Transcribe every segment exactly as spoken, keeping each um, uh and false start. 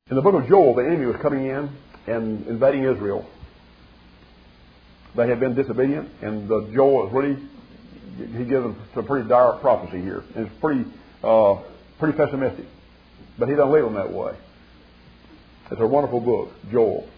In the book of Joel, the enemy was coming in and invading Israel. They had been disobedient, and the Joel is really, he gives them some pretty dire prophecy here. And it's pretty, uh, pretty pessimistic. But he doesn't leave them that way. It's a wonderful book, Joel.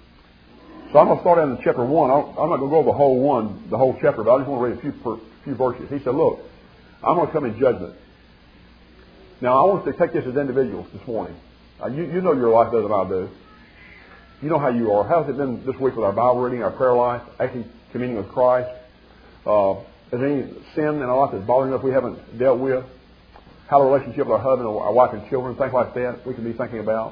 So I'm going to start out in chapter one. I'm not going to go over the whole one, the whole chapter, but I just want to read a few, per, few verses. He said, look, I'm going to come in judgment. Now, I want us to take this as individuals this morning. Uh, you, you know your life better than I do. You know how you are. How's it been this week with our Bible reading, our prayer life, actually communing with Christ? Uh, is there any sin in our life that's bothering us we haven't dealt with? How the relationship with our husband, our wife and children, things like that we can be thinking about.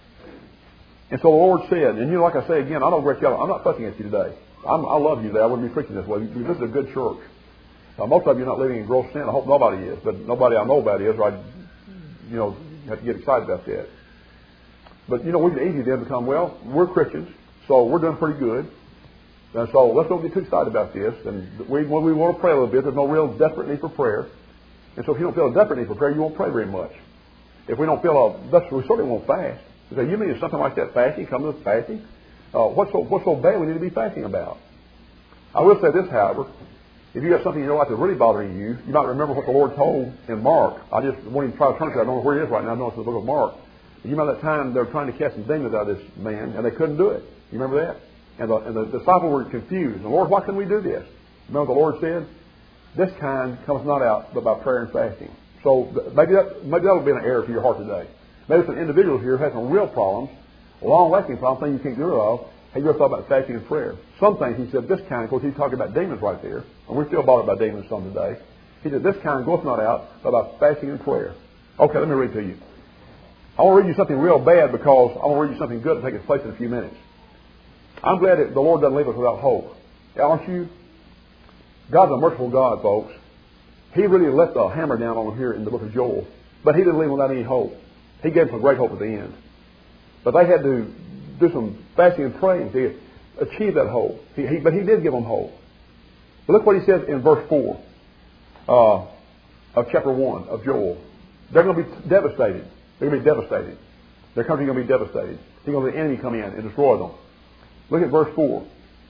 And so the Lord said, and you know, like I say again, I don't regret you. I'm not fussing at you today. I'm, I love you today. I wouldn't be preaching this way. This is a good church. Uh, most of you are not living in gross sin. I hope nobody is, but nobody I know about is, or I, you know, have to get excited about that. But, you know, we can easily then become, well, we're Christians, so we're doing pretty good. And so let's don't get too excited about this. And we, when we want to pray a little bit, there's no real desperate need for prayer. And so if you don't feel a desperate need for prayer, you won't pray very much. If we don't feel a desperate, we certainly won't fast. You say, you mean something like that, fasting, come to fasting? Uh, what's, so, what's so bad we need to be fasting about? I will say this, however. If you got something in your life that's really bothering you, you might remember what the Lord told in Mark. I just want to try to turn to it. I don't know where it is right now. I know it's in the book of Mark. You remember that time they were trying to cast some demons out of this man, and they couldn't do it. You remember that? And the, and the disciples were confused. And Lord, why couldn't we do this? Remember what the Lord said? This kind comes not out but by prayer and fasting. So maybe that maybe that will be an error for your heart today. Maybe some individuals here have some real problems, long-lasting problems, things you can't get rid of. Have you ever thought about fasting and prayer? Some things, he said, this kind, of course, he's talking about demons right there. And we're still bothered by demons some today. He said, this kind goeth not out but by fasting and prayer. Okay, let me read to you. I want to read you something real bad because I want to read you something good to take its place in a few minutes. I'm glad that the Lord doesn't leave us without hope. Aren't you? God's a merciful God, folks. He really let the hammer down on them here in the book of Joel. But He didn't leave them without any hope. He gave them some great hope at the end. But they had to do some fasting and praying to achieve that hope. He, he, but He did give them hope. But look what He says in verse four uh, of chapter one of Joel. They're going to be devastated. They're going to be devastated. Their country is going to be devastated. He's going to let the enemy come in and destroy them. Look at verse four.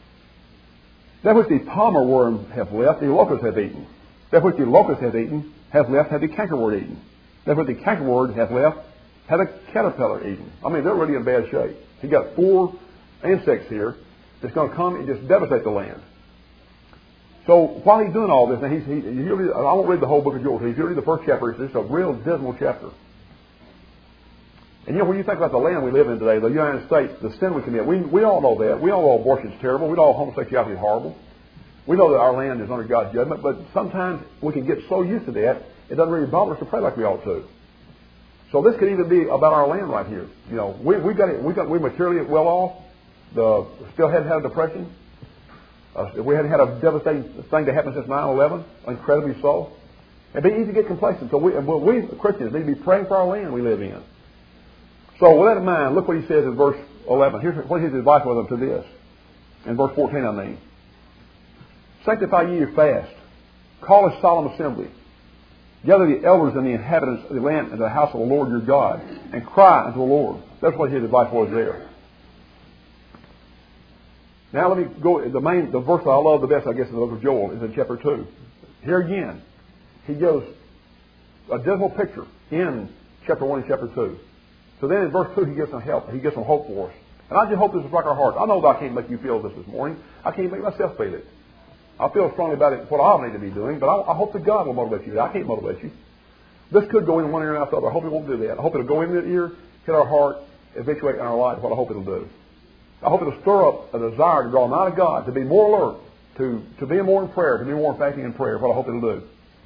That which the palmer worm hath left, the locust hath eaten. That which the locust hath eaten, hath left, hath the cankerworm eaten. That which the cankerworm hath left, hath a caterpillar eaten. I mean, they're really in bad shape. He got four insects here that's going to come and just devastate the land. So while he's doing all this, now he's, he, he read, I won't read the whole book of Joel. He's reading the first chapter. It's just a real dismal chapter. And you know, when you think about the land we live in today, the United States, the sin we commit, we, we all know that. We all know abortion is terrible. We know homosexuality is horrible. We know that our land is under God's judgment, but sometimes we can get so used to that, it doesn't really bother us to pray like we ought to. So this could even be about our land right here. You know, we we got it, we got we materially well off. The still hadn't had a depression. Uh, we hadn't had a devastating thing to happen since nine eleven, incredibly so. It'd be easy to get complacent. So we, well, we Christians need to be praying for our land we live in. So with that in mind, look what he says in verse eleven. Here's what his advice was to this. In verse fourteen, I mean. Sanctify ye your fast. Call a solemn assembly. Gather the elders and the inhabitants of the land into the house of the Lord your God, and cry unto the Lord. That's what his advice was there. Now let me go, the main, the verse that I love the best, I guess, in the book of Joel is in chapter two. Here again, he gives a dismal picture in chapter one and chapter two. So then in verse two, he gives some help. He gives some hope for us. And I just hope this is like our hearts. I know that I can't make you feel this this morning. I can't make myself feel it. I feel strongly about it, what I need to be doing, but I, I hope that God will motivate you. I can't motivate you. This could go in one ear and out the other. I hope it won't do that. I hope it'll go in the ear, hit our heart, eventuate in our life, what I hope it'll do. I hope it'll stir up a desire to draw nigh to God, to be more alert, to, to be more in prayer, to be more in fasting and prayer, what I hope it'll do.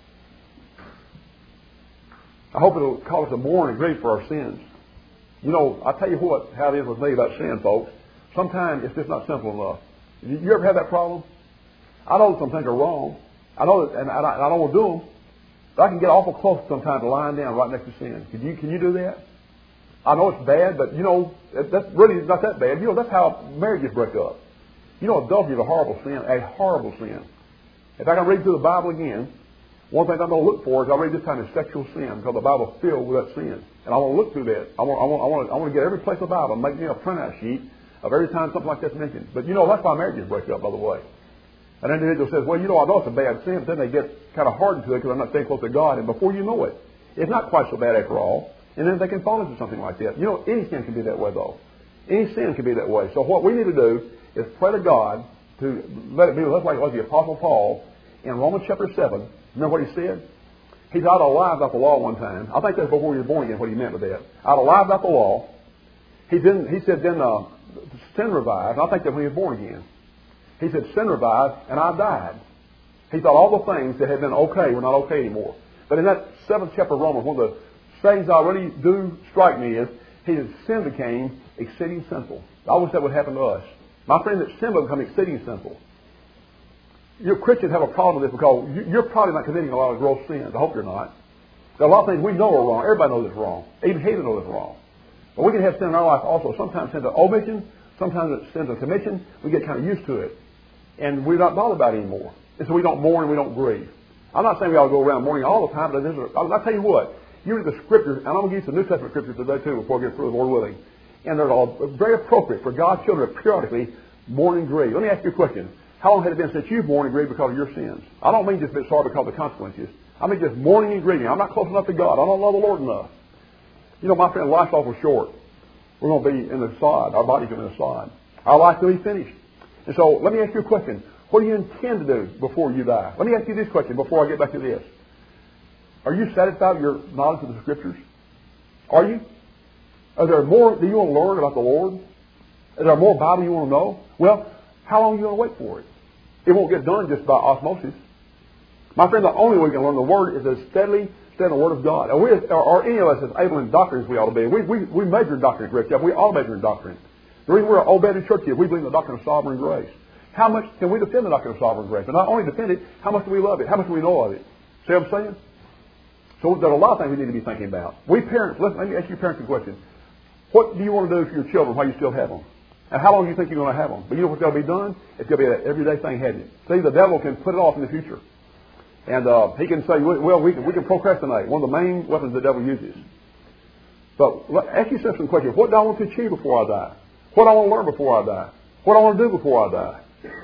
I hope it'll cause us to mourn and grieve for our sins. You know, I tell you what, how it is with me about sin, folks. Sometimes it's just not simple enough. You ever have that problem? I know that some things are wrong. I know that, and I, I don't want to do them. But I can get awful close sometimes to lying down right next to sin. Can you, can you do that? I know it's bad, but you know, that's really not that bad. You know, that's how marriages break up. You know, adultery is a horrible sin, a horrible sin. If I can read through the Bible again, One thing I'm going to look for is I read this time is sexual sin, because the Bible's filled with that sin. And I want to look through that. I want, I want, I want, to, I want to get every place in the Bible and make me a printout sheet of every time something like that's mentioned. But you know, that's why marriages break up, by the way. An individual says, well, you know, I know it's a bad sin, but then they get kind of hardened to it because I'm not staying close to God. And before you know it, it's not quite so bad after all. And then they can fall into something like that. You know, any sin can be that way, though. Any sin can be that way. So what we need to do is pray to God to let it be with us like, like the Apostle Paul in Romans chapter seven. Remember what he said? He said, I'd alive about the law one time. I think that's before he was born again, what he meant by that. I'd alive about the law. He didn't. He said, then uh, sin revived. I think that's when he was born again. He said, sin revived, and I died. He thought all the things that had been okay were not okay anymore. But in that seventh chapter of Romans, one of the sayings that really do strike me is, he said, sin became exceeding sinful. I wish that would happen to us. My friend, that sin would become exceeding sinful. You Christians have a problem with this because you're probably not committing a lot of gross sins. I hope you're not. There are a lot of things we know are wrong. Everybody knows it's wrong. Even heathen knows it's wrong. But we can have sin in our life also. Sometimes sins of omission, sometimes it's sins of commission. We get kind of used to it. And we're not bothered about it anymore. And so we don't mourn and we don't grieve. I'm not saying we ought to go around mourning all the time, but there's a, I'll tell you what. You read the Scriptures, and I'm going to give you some New Testament Scriptures today too before I get through, Lord willing. And they're all very appropriate for God's children to periodically mourn and grieve. Let me ask you a question. How long had it been since you've mourned and grieved because of your sins? I don't mean just a bit sorry because of the consequences. I mean just mourning and grieving. I'm not close enough to God. I don't love the Lord enough. You know, my friend, life's awful short. We're going to be in the sod. Our body's going to be in the sod. Our life will be finished. And so let me ask you a question. What do you intend to do before you die? Let me ask you this question before I get back to this. Are you satisfied with your knowledge of the Scriptures? Are you? Are there more that you want to learn about the Lord? Is there more Bible you want to know? Well, how long are you going to wait for it? It won't get done just by osmosis. My friend, the only way we can learn the Word is to steadily study the Word of God. And we, or, or any of us as able in doctrine as we ought to be. We, we, we major in doctrine at Grace Chapel. We all major in doctrine. The reason we're an Old Baptist church is we believe in the doctrine of sovereign grace. How much can we defend the doctrine of sovereign grace? And not only defend it, how much do we love it? How much do we know of it? See what I'm saying? So there are a lot of things we need to be thinking about. We parents, let, let me ask you parents a question. What do you want to do for your children while you still have them? And how long do you think you're going to have them? But you know what's going to be done? It's going to be an everyday thing, hasn't it? See, the devil can put it off in the future. And uh, he can say, well, we can, we can procrastinate. One of the main weapons the devil uses. But let, ask yourself some questions. What do I want to achieve before I die? What do I want to learn before I die? What do I want to do before I die?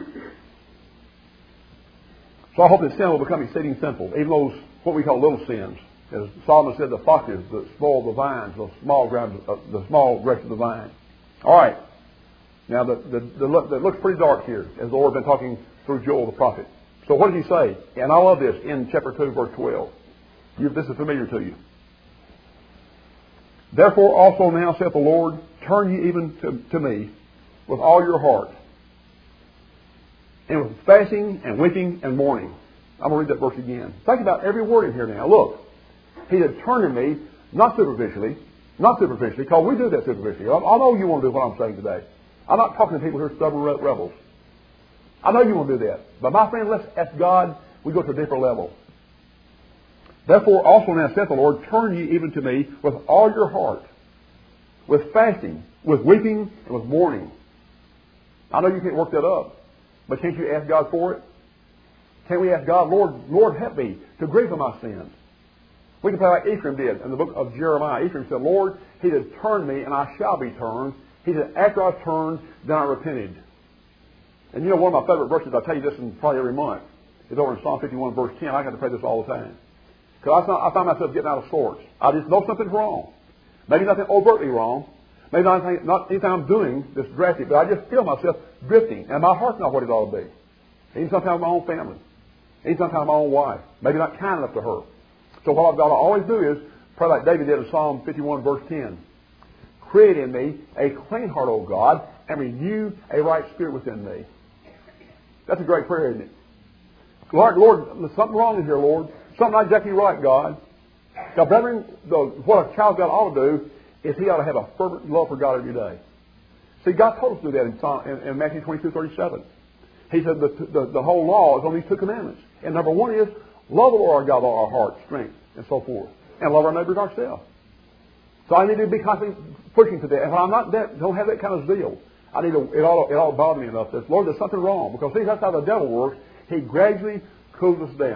So I hope that sin will become exceeding simple. Even those, what we call little sins. As Solomon said, the foxes that spoil the vines, the small grapes, uh, the small grapes of the vine. All right. Now, the, the, the look, that looks pretty dark here, as the Lord has been talking through Joel the prophet. So what does he say? And I love this in chapter two, verse twelve. You, this is familiar to you. Therefore also now, saith the Lord, turn ye even to, to me with all your heart, and with fasting and weeping and mourning. I'm going to read that verse again. Think about every word in here now. Look. He said, turn to me, not superficially, not superficially, because we do that superficially. I, I know you want to do what I'm saying today. I'm not talking to people who are stubborn rebels. I know you want to do that. But my friend, let's ask God, we go to a deeper level. Therefore also now saith the Lord, turn ye even to me with all your heart, with fasting, with weeping, and with mourning. I know you can't work that up, but can't you ask God for it? Can't we ask God, Lord, Lord, help me to grieve for my sins? We can pray like Ephraim did in the book of Jeremiah. Ephraim said, Lord, he said, turn me and I shall be turned. He said, after I turned, then I repented. And you know, one of my favorite verses, I tell you this in probably every month, is over in Psalm fifty-one, verse ten. I got to pray this all the time. Because I, I find myself getting out of sorts. I just know something's wrong. Maybe nothing overtly wrong. Maybe not anything, not anything I'm doing that's drastic, but I just feel myself drifting. And my heart's not what it ought to be. Even sometimes my own family. Even sometimes my own wife. Maybe not kind enough to her. So what I've got to always do is pray like David did in Psalm fifty-one, verse ten. Create in me a clean heart, O God, and renew a right spirit within me. That's a great prayer, isn't it? Lord, Lord, there's something wrong in here, Lord. Something not exactly right, God. Now, brethren, the, what a child of God ought to do is he ought to have a fervent love for God every day. See, God told us to do that in, Psalm, in, in Matthew twenty-two, thirty-seven. He said the, the, the whole law is on these two commandments. And number one is, love the Lord our God with all our heart, strength, and so forth. And love our neighbor as ourselves. So I need to be constantly pushing to that. And when I'm not that, don't have that kind of zeal, I need to, it ought, it ought to bother me enough that, Lord, there's something wrong. Because see, that's how the devil works. He gradually cools us down.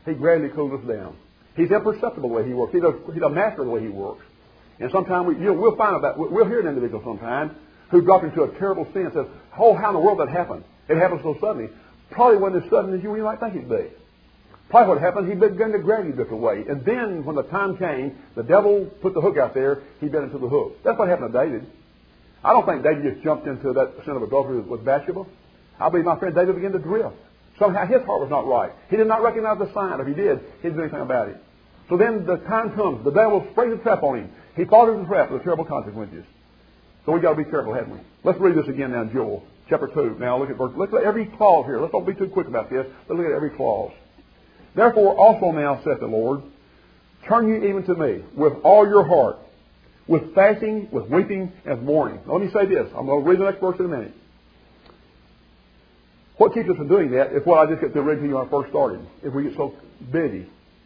He gradually cools us down. He's imperceptible the way He works. He's a, he's a master of the way He works. And sometimes we, you know, we'll find about, we'll hear an individual sometime who dropped into a terrible sin and says, oh, how in the world that happened? It happened so suddenly. Probably wasn't as sudden as you might think it'd be. Probably what happened, he began to gradually drift away. And then when the time came, the devil put the hook out there, he bit into the hook. That's what happened to David. I don't think David just jumped into that sin of adultery with Bathsheba. I believe my friend David began to drift. Somehow his heart was not right. He did not recognize the sign. If he did, he didn't do anything about it. So then the time comes. The devil springs a trap on him. He falls into the trap with terrible consequences. So we've got to be careful, haven't we? Let's read this again now in Joel chapter two. Now look at verse. Let's look at every clause here. Let's don't be too quick about this. Let's look at every clause. Therefore also now, saith the Lord, turn ye even to me with all your heart, with fasting, with weeping, and mourning. Now, let me say this. I'm going to read the next verse in a minute. What keeps us from doing that is what I just got to read to you when I first started. If we get so busy.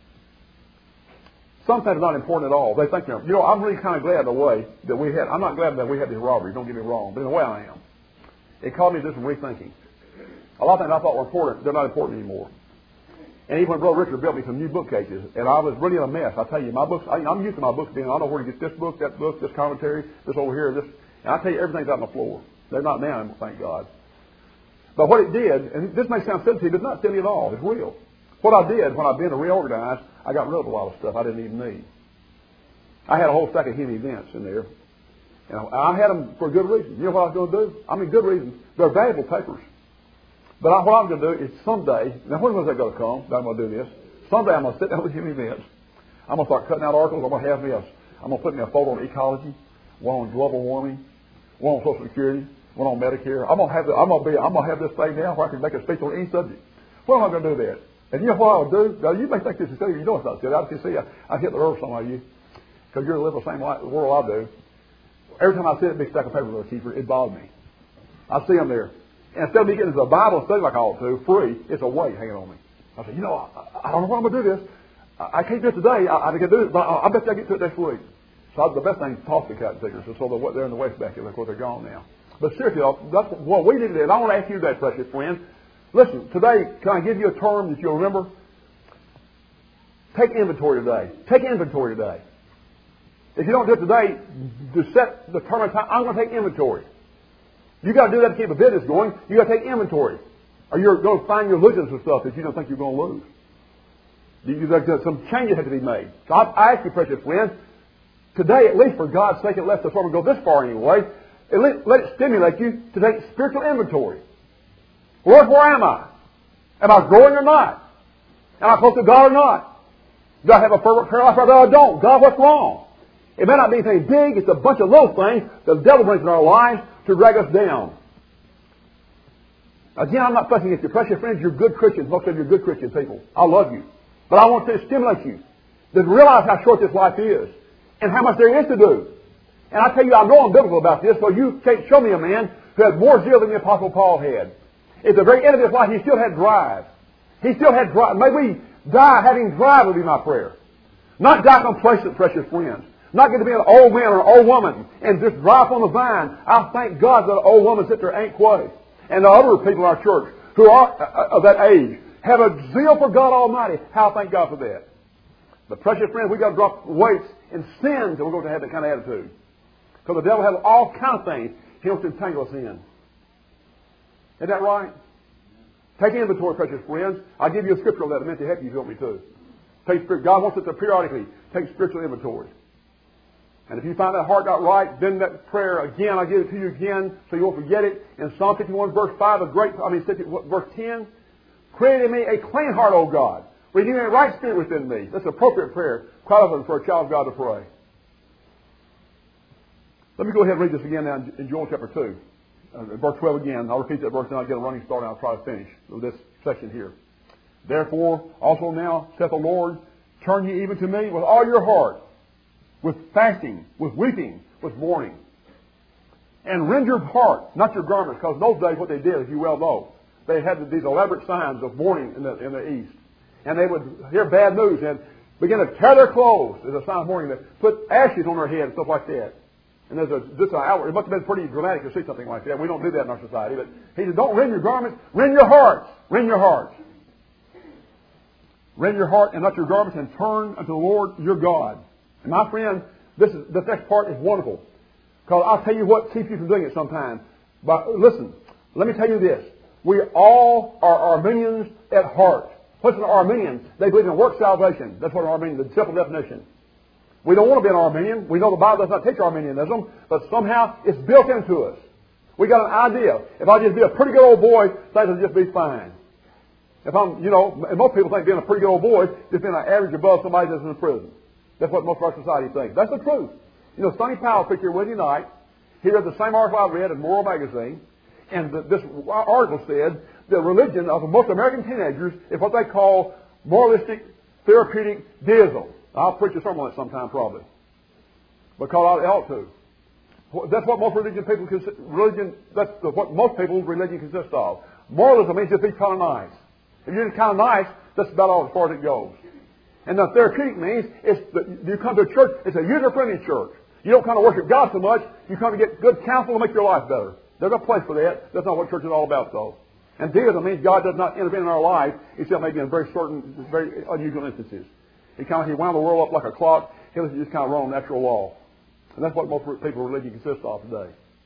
Some things are not important at all. They think they're, you know, I'm really kind of glad in a way that we had, I'm not glad that we had this robbery, don't get me wrong, but in a way I am. It caused me to do some rethinking. A lot of things I thought were important, they're not important anymore. And even when Brother Richard built me some new bookcases, and I was really in a mess. I tell you, my books, I, I'm used to my books being, I know where to get this book, that book, this commentary, this over here, this, and I tell you, everything's out on the floor. They're not now, thank God. But what it did, and this may sound silly to you, but it's not silly at all. It's real. What I did when I began to reorganize, I got rid of a lot of stuff I didn't even need. I had a whole stack of hidden events in there. And I had them for a good reason. You know what I was going to do? I mean, good reasons. They're valuable papers. But I, what I'm going to do is someday, now when was that going to come that I'm going to do this? Someday I'm going to sit down with hidden events. I'm going to start cutting out articles. I'm going to have this. I'm going to put me a photo on ecology, one on global warming, one on Social Security, one on Medicare. I'm going to have the, I'm going to be I'm going to have this thing now where I can make a speech on any subject. When am I going to do that? And you know what I'll do? Now, you may think this is silly. You know it's not silly. I can see I, I hit the nerve some of you because you're living the same life, world I do. Every time I see that big stack of papers on the keeper, it bothers me. I see them there. And instead of me getting into the Bible and study like I ought to, free, it's a weight hanging on me. I say, you know, I, I don't know when I'm going to do this. I, I can't do it today. I, I can do it, but I, I bet you I get to it next week. So I, the best thing is toss the cat figures. So they're, they're in the wastebasket. Of course, they're gone now. But seriously, that's what we need to do. And I want to ask you that, precious friend. Listen, today, can I give you a term that you'll remember? Take inventory today. Take inventory today. If you don't do it today, to set the term of time, I'm going to take inventory. You got to do that to keep a business going. You got to take inventory, or you're going to find your losing some stuff that you don't think you're going to lose. You, you, some changes have to be made. So I, I ask you, precious friends, today, at least for God's sake, unless the sermon goes this far anyway, at least let it stimulate you to take spiritual inventory. Lord, where am I? Am I growing or not? Am I close to God or not? Do I have a fervent prayer life or do I don't? God, what's wrong? It may not be anything big. It's a bunch of little things the devil brings in our lives to drag us down. Again, I'm not fussing at you. Precious friends, you're good Christians. Most of you are good Christian people. I love you. But I want to stimulate you to realize how short this life is and how much there is to do. And I tell you, I know I'm biblical about this, so you can't show me a man who had more zeal than the Apostle Paul had. At the very end of his life, he still had drive. He still had drive. May we die having drive would be my prayer. Not die complacent, precious friends. Not get to be an old man or an old woman and just drive on the vine. I thank God that an old woman sits there ain't quay. And the other people in our church who are of that age have a zeal for God Almighty. How I thank God for that. But precious friends, we've got to drop weights and sins and we're going to have that kind of attitude. Because the devil has all kinds of things he wants to entangle us in. Isn't that right? Take inventory, precious friends. I'll give you a scripture on that in a minute to help you if you want me to. Take, God wants us to periodically take spiritual inventory. And if you find that heart not right, then that prayer again, I'll give it to you again so you won't forget it. In Psalm fifty-one, verse five, a great, I mean, verse ten, create in me a clean heart, O God. Renew a right spirit within me. That's an appropriate prayer. Quite often for a child of God to pray. Let me go ahead and read this again now in Joel chapter two. Uh, verse twelve again. I'll repeat that verse and I'll get a running start and I'll try to finish with this section here. Therefore, also now, saith the Lord, turn ye even to me with all your heart, with fasting, with weeping, with mourning. And rend your heart, not your garments, because in those days what they did, as you well know, they had these elaborate signs of mourning in the, in the East. And they would hear bad news and begin to tear their clothes as a sign of mourning. They put ashes on their head and stuff like that. And there's a, this outward, it must have been pretty dramatic to see something like that. We don't do that in our society. But he said, don't rend your garments, rend your hearts. Rend your hearts. Rend your heart and not your garments, and turn unto the Lord your God. And my friend, this is, this next part is wonderful. Because I'll tell you what keeps you from doing it sometimes. But listen, let me tell you this. We all are Arminians at heart. What's an Arminian? They believe in work salvation. That's what an Arminian is, the simple definition. We don't want to be an Arminian. We know the Bible does not teach Arminianism, but somehow it's built into us. We got an idea. If I just be a pretty good old boy, things will just be fine. If I'm, you know, and most people think being a pretty good old boy is being an average above somebody that's in prison. That's what most of our society thinks. That's the truth. You know, Sonny Powell picked here Wednesday night. He read the same article I read in Moral Magazine, and the, this article said the religion of most American teenagers is what they call moralistic, therapeutic deism. I'll preach a sermon on it sometime probably, because I ought to. That's what most religion people religion. That's what most people's religion consists of. Moralism means just be kind of nice. If you're just kind of nice, that's about all as far as it goes. And the therapeutic means it's the, you come to a church. It's a user-friendly church. You don't come to worship God so much. You come to get good counsel to make your life better. There's a place for that. That's not what church is all about, though. And deism means God does not intervene in our life, except maybe in very certain, very unusual instances. He kind of he wound the world up like a clock. He was just kind of run on natural law. And that's what most people's religion consists of today.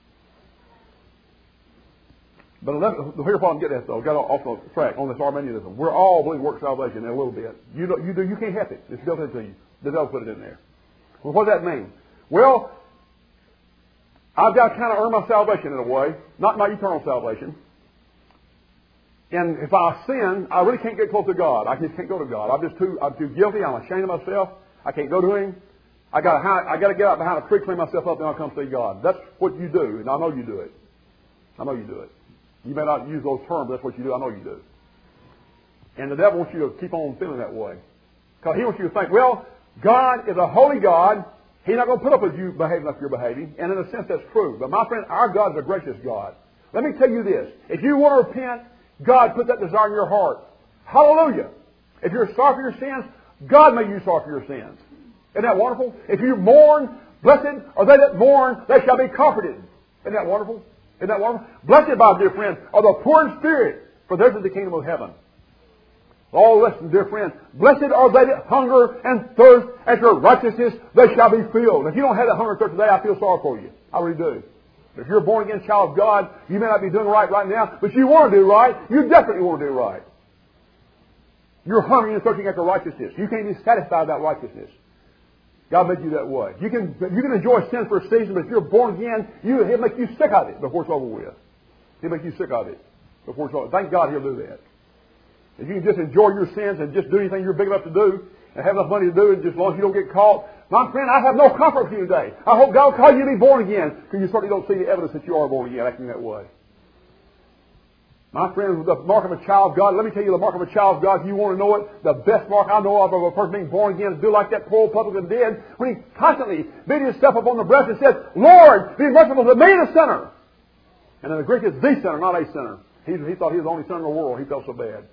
But here's what I'm getting at, though. Got off the track on this Arminianism. We're all believe work salvation in a little bit. You do, you do. You can't help it. It's built into you. The devil put it in there. Well, what does that mean? Well, I've got to kind of earn my salvation in a way, not my eternal salvation. And if I sin, I really can't get close to God. I just can't go to God. I'm just too. I'm too guilty. I'm ashamed of myself. I can't go to Him. I got to. I got to get out behind a tree, clean myself up, and I'll come see God. That's what you do, and I know you do it. I know you do it. You may not use those terms. That's what you do. I know you do. And the devil wants you to keep on feeling that way, because he wants you to think, well, God is a holy God. He's not going to put up with you behaving like you're behaving. And in a sense, that's true. But my friend, our God is a gracious God. Let me tell you this. If you want to repent, God put that desire in your heart. Hallelujah. If you're sorry for your sins, God made you sorry for your sins. Isn't that wonderful? If you mourn, blessed are they that mourn, they shall be comforted. Isn't that wonderful? Isn't that wonderful? Blessed, my dear friend, are the poor in spirit, for theirs is the kingdom of heaven. Oh, listen, dear friend. Blessed are they that hunger and thirst after righteousness, they shall be filled. If you don't have that hunger and thirst today, I feel sorry for you. I really do. If you're a born-again child of God, you may not be doing right right now, but you want to do right. You definitely want to do right. You're hungering and thirsting after righteousness. You can't be satisfied with that righteousness. God made you that way. You can you can enjoy sin for a season, but if you're born again, you, He'll make you sick of it before it's over with. He'll make you sick of it before it's over. Thank God He'll do that. If you can just enjoy your sins and just do anything you're big enough to do and have enough money to do it, just as long as you don't get caught, my friend, I have no comfort for you today. I hope God will call you to be born again, because you certainly don't see the evidence that you are born again acting that way. My friend, the mark of a child of God, let me tell you the mark of a child of God, if you want to know it, the best mark I know of of a person being born again is do like that poor old publican did when he constantly beat himself up on the breast and said, Lord, be merciful to me, the sinner. And in the Greek it's the sinner, not a sinner. He, he thought he was the only sinner in the world. He felt so bad.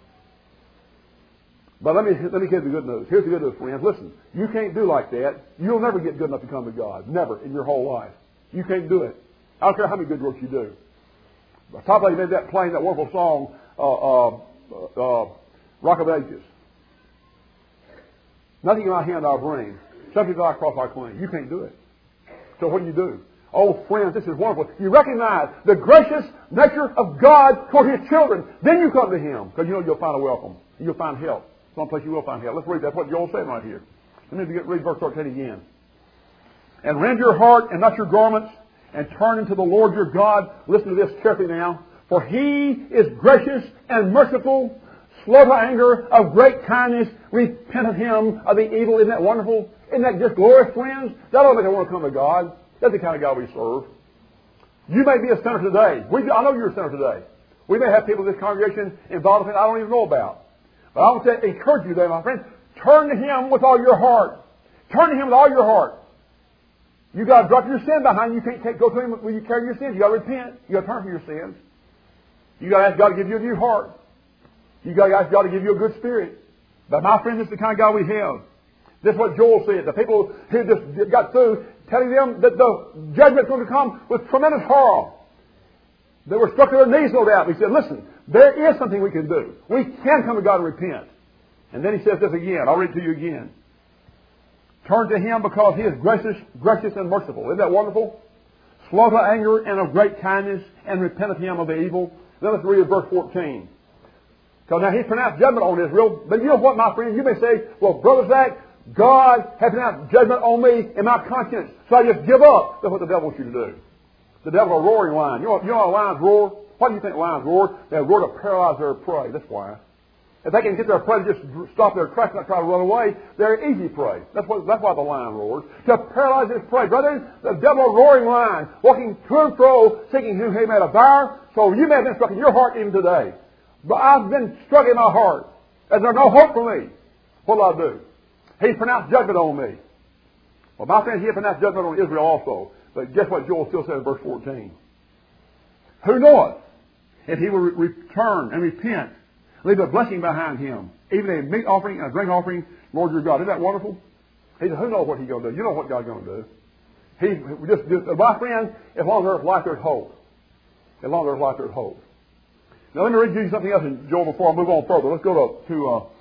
But let me let me give you the good news. Here's the good news, friends. Listen, you can't do like that. You'll never get good enough to come to God. Never in your whole life. You can't do it. I don't care how many good works you do. Top Lady made that plain, that wonderful song, uh, uh, uh, Rock of Ages. Nothing in my hand I'll bring. Something that I cross I clean. You can't do it. So what do you do? Oh, friends, this is wonderful. You recognize the gracious nature of God toward His children. Then you come to Him, because you know you'll find a welcome. You'll find help. Someplace you will find help. Let's read that. That's what Joel said right here. Let me read verse thirteen again. And rend your heart and not your garments, and turn unto the Lord your God. Listen to this carefully now. For He is gracious and merciful, slow to anger, of great kindness. Repent of Him of the evil. Isn't that wonderful? Isn't that just glorious, friends? That'll make I want to come to God. That's the kind of God we serve. You may be a sinner today. We, I know you're a sinner today. We may have people in this congregation involved in things I don't even know about. But I want to encourage you there, my friend. Turn to Him with all your heart. Turn to Him with all your heart. You got to drop your sin behind you. You can't take, go to Him when you carry your sins. You got to repent. You got to turn from your sins. You got to ask God to give you a new heart. You got to ask God to give you a good spirit. But my friend, this is the kind of God we have. This is what Joel said. The people who just got through telling them that the judgment's going to come with tremendous horror. They were struck to their knees, no doubt. He said, listen, there is something we can do. We can come to God and repent. And then he says this again. I'll read it to you again. Turn to him because he is gracious, gracious and merciful. Isn't that wonderful? Slow to anger and of great kindness, and repent of him of the evil. Then let's read verse fourteen. Because now he's pronounced judgment on Israel. But you know what, my friend? You may say, well, Brother Zach, God has pronounced judgment on me in my conscience, so I just give up. That's what the devil wants you to do. The devil is a roaring lion. You know, you know how lions roar? Why do you think lions roar? They roar to paralyze their prey. That's why. If they can get their prey to just stop their tracks and not try to run away, they're easy prey. That's what, that's why the lion roars. To paralyze his prey. Brethren, the devil is a roaring lion, walking to and fro, seeking whom he may devour. So you may have been struck in your heart even today. But I've been struck in my heart. As there's no hope for me. What will I do? He pronounced judgment on me. Well, my friends, he pronounced judgment on Israel also. But guess what Joel still said in verse fourteen? Who knoweth if he will re- return and repent, leave a blessing behind him, even a meat offering and a drink offering, Lord your God. Isn't that wonderful? He said, who knows what he's going to do? You know what God's going to do. He just, just my friend, as long as there's life, there's hope. As long as there's life, there's hope. Now let me read you something else in Joel before I move on further. Let's go to, to uh,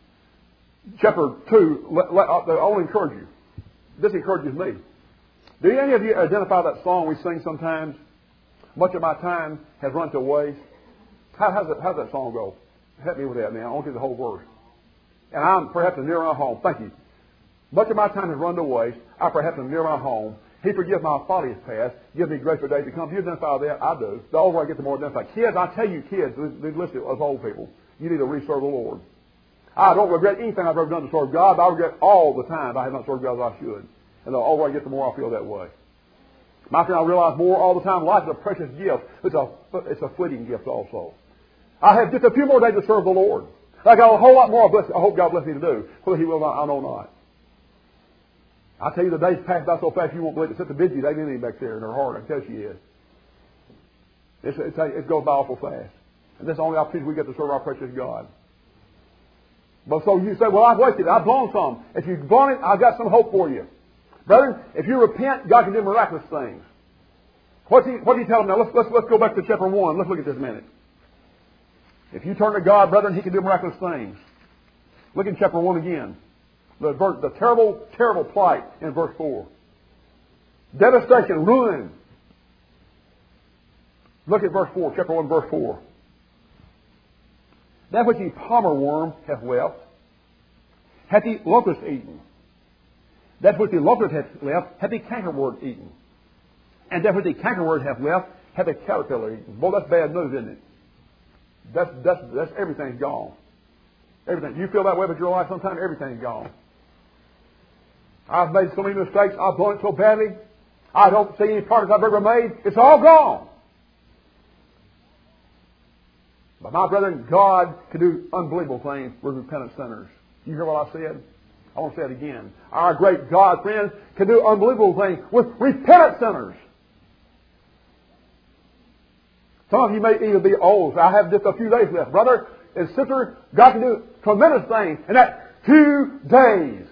chapter two. Let, let, I want to encourage you. This encourages me. Do any of you identify that song we sing sometimes? Much of my time has run to waste. How does that, that song go? Help me with that now. I want to get the whole verse. And I'm perhaps near my home. Thank you. Much of my time has run to waste. I perhaps am near my home. He forgives my follies past. Give me grace for days to come. Do you identify that? I do. The older I get, the more I identify. Kids, I tell you, kids, they listen to us old people. You need to re-serve the Lord. I don't regret anything I've ever done to serve God, but I regret all the time I have not served God as I should. And the older I get, the more I feel that way. My friend, I realize more all the time life is a precious gift. It's a, it's a fleeting gift also. I have just a few more days to serve the Lord. I got a whole lot more I, bless, I hope God bless me to do. Whether He will not, I know not. I tell you, the days pass by so fast you won't believe it. Sister Bidgie, they've been back there in her heart. I tell you she is. It's, it's, it goes by awful fast. And that's the only opportunity we get to serve our precious God. But so you say, well, I've wasted it. I've blown some. If you've blown it, I've got some hope for you. Brethren, if you repent, God can do miraculous things. What's he, what do you tell them now? Let's, let's, let's go back to chapter one. Let's look at this a minute. If you turn to God, brethren, He can do miraculous things. Look in chapter one again. The, the terrible, terrible plight in verse four. Devastation, ruin. Look at verse four, chapter one, verse four. That which the palmer worm hath left, hath the locust eaten. That which the locust hath left, hath the cankerworm eaten. And that which the cankerworm hath left, hath the caterpillar eaten. Boy, that's bad news, isn't it? That's, that's, that's everything's gone. Everything. You feel that way about your life sometimes? Everything's gone. I've made so many mistakes. I've blown it so badly. I don't see any progress I've ever made. It's all gone. But my brethren, God can do unbelievable things with repentant sinners. You hear what I said? I want to say it again. Our great God, friends, can do unbelievable things with repentant sinners. Some of you may even be old. So I have just a few days left. Brother and sister, God can do tremendous things in that few days.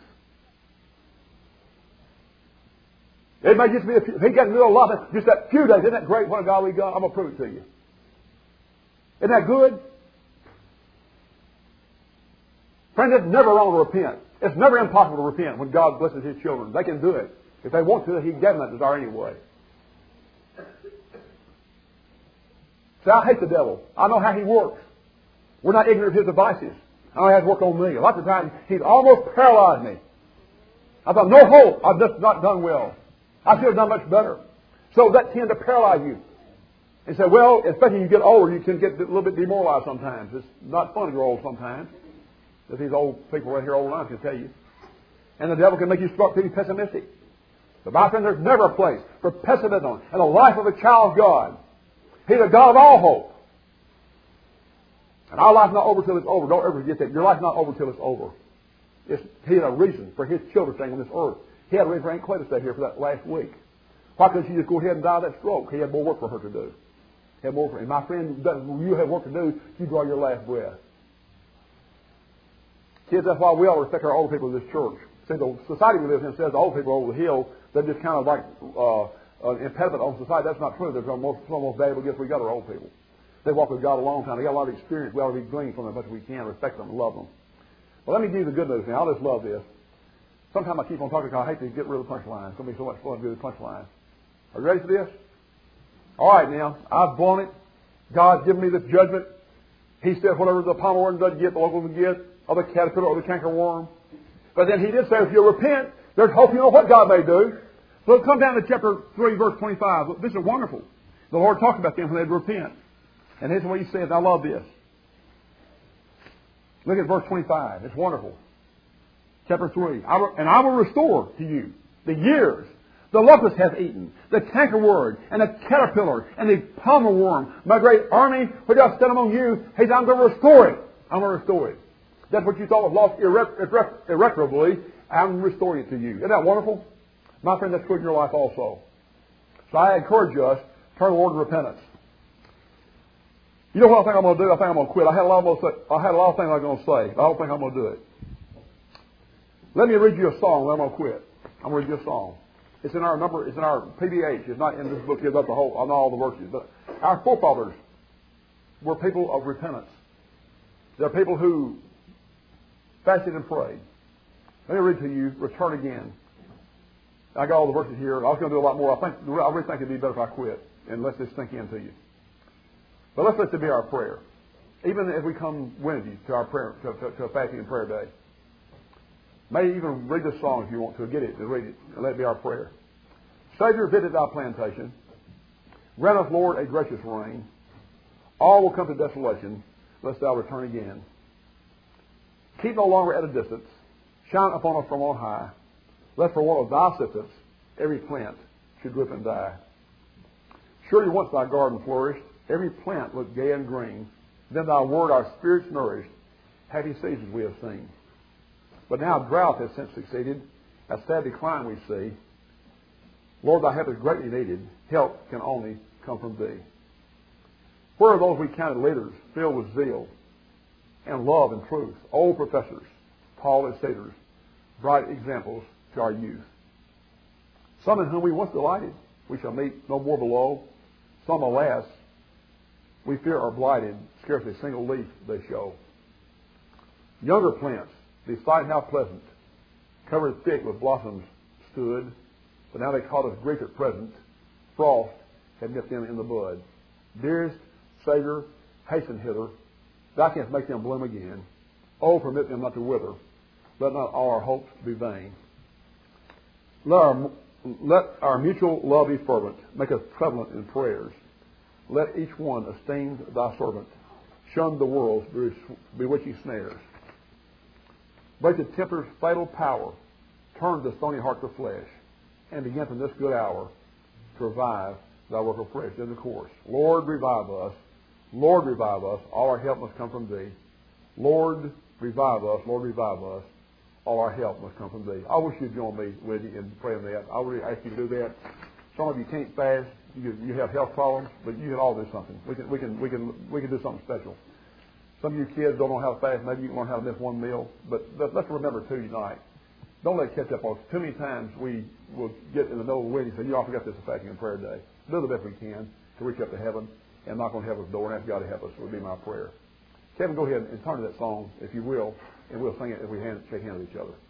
It may just be a few. He can do a lot of just that few days. Isn't that great? What a God we got. I'm going to prove it to you. Isn't that good? Friend, it's never wrong to repent. It's never impossible to repent when God blesses His children. They can do it. If they want to, He gave them that desire anyway. See, I hate the devil. I know how he works. We're not ignorant of his devices. I know how he worked on me. A lot of times, he's almost paralyzed me. I thought, no hope. I've just not done well. I should have done much better. So that tends to paralyze you. And say, well, especially when you get older, you can get a little bit demoralized sometimes. It's not fun to grow old sometimes. As these old people right here, old lines can tell you. And the devil can make you start feeling pessimistic. But my friend, there's never a place for pessimism in the life of a child of God. He's a God of all hope. And our life's not over till it's over. Don't ever forget that. Your life's not over till it's over. It's, he had a reason for His children staying on this earth. He had a reason for Aunt Clay to stay here for that last week. Why couldn't she just go ahead and die of that stroke? He had more work for her to do. He had more for, and my friend, you have work to do. You draw your last breath. Kids, that's why we all respect our old people in this church. See, the society we live in says the old people are over the hill. They're just kind of like uh, an impediment on society. That's not true. They're the most, some of the most valuable gifts we got are old people. They walk with God a long time. They got a lot of experience. We ought to be gleaned from them as much as we can, respect them, and love them. Well, let me give you the good news now. I just love this. Sometimes I keep on talking because I hate to get rid of the punchline. It's going to be so much fun to do the punchline. Are you ready for this? All right, now. I've blown it. God's given me this judgment. He said whatever the palmer worm doesn't get, the local will get, or the caterpillar or the cankerworm. But then he did say if you repent, there's hope. You know what God may do. So come down to chapter three, verse twenty-five. This is wonderful. The Lord talked about them when they'd repent. And here's what he said. I love this. Look at verse twenty-five. It's wonderful. Chapter three. I will, and I will restore to you the years the locust hath eaten, the cankerworm, and the caterpillar, and the palmer worm, my great army which I sent among you. He said, I'm going to restore it. I'm going to restore it. That's what you thought was lost irre- irre- irreparably. I'm restoring it to you. Isn't that wonderful? My friend, that's good in your life also. So I encourage us, turn the Lord to repentance. You know what I think I'm going to do? I think I'm going to quit. I had a lot of, I had a lot of things I was going to say, but I don't think I'm going to do it. Let me read you a song, then I'm going to quit. I'm going to read you a song. It's in our number. It's in our P B H. It's not in this book. Gives up the whole, not all the verses. But our forefathers were people of repentance. They're people who fasted and prayed. Let me read to you. Return again. I got all the verses here. I was going to do a lot more. I think I really think it'd be better if I quit and let this sink into you. But let's let it be our prayer, even as we come Wednesday to our prayer to, to, to a fasting and prayer day. May even read this song if you want to. Get it, to read it, and let it be our prayer. Savior, visit thy plantation. Grant us, Lord, a gracious rain. All will come to desolation, lest thou return again. Keep no longer at a distance. Shine upon us from on high. Lest for want of thy assistance, every plant should drip and die. Surely once thy garden flourished, every plant looked gay and green. Then thy word our spirits nourished. Happy seasons we have seen. But now drought has since succeeded. A sad decline we see. Lord, thy help is greatly needed. Help can only come from thee. Where are those we counted leaders, filled with zeal and love and truth, old professors, tall as cedars, bright examples to our youth? Some in whom we once delighted, we shall meet no more below. Some, alas, we fear are blighted, scarcely a single leaf they show. Younger plants, beside how pleasant, covered thick with blossoms stood, but now they cause us grief at present. Frost had nipped them in the bud. Dearest Savior, hasten hither. Thou canst make them bloom again. Oh, permit them not to wither. Let not all our hopes be vain. Let our, let our mutual love be fervent. Make us prevalent in prayers. Let each one esteem thy servant. Shun the world's bewitching snares. Break the tempter's fatal power. Turn the stony heart to flesh. And begin from this good hour to revive thy work afresh. In the course. Lord, revive us. Lord, revive us. All our help must come from thee. Lord, revive us. Lord, revive us. All our help must come from thee. I wish you'd join me with you in praying that. I would ask you to do that. Some of you can't fast. You, you have health problems, but you can all do something. We can, we can, we can, we can do something special. Some of you kids don't know how to fast. Maybe you can learn how to miss one meal. But, but let's remember too tonight. Don't let it catch up on us. Too many times we will get in the middle of the week and say, "You all forgot this is fasting and prayer day." Do the best we can to reach up to heaven and knock on heaven's door and ask God to help us. Would be my prayer. Kevin, go ahead and turn to that song if you will, and we'll sing it if we hand, shake hands with each other.